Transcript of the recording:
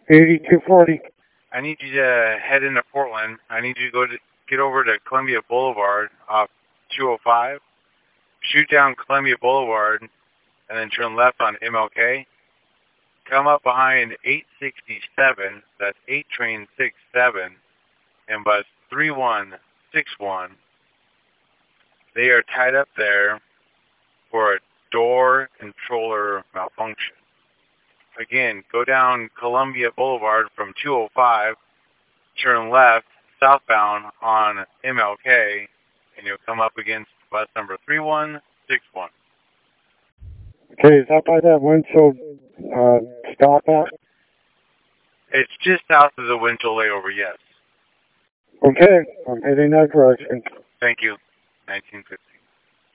8240. I need you to head into Portland. I need you to get over to Columbia Boulevard off 205. Shoot down Columbia Boulevard and then turn left on MLK. Come up behind 867, that's 8 train 67, and bus 3161. They are tied up there for a door controller malfunction. Again, go down Columbia Boulevard from 205, turn left southbound on MLK, and you'll come up against bus number 3161. Okay, is that by that Winchell stop at? It's just south of the Winchell layover, yes. Okay, I'm heading that direction. Thank you. 1950.